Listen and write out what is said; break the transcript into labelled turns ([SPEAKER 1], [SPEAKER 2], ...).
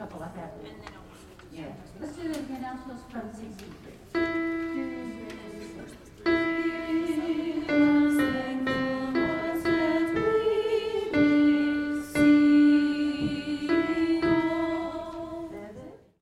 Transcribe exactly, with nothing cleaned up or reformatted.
[SPEAKER 1] couple I have. Yeah. Let's do the announcements from sixty-three.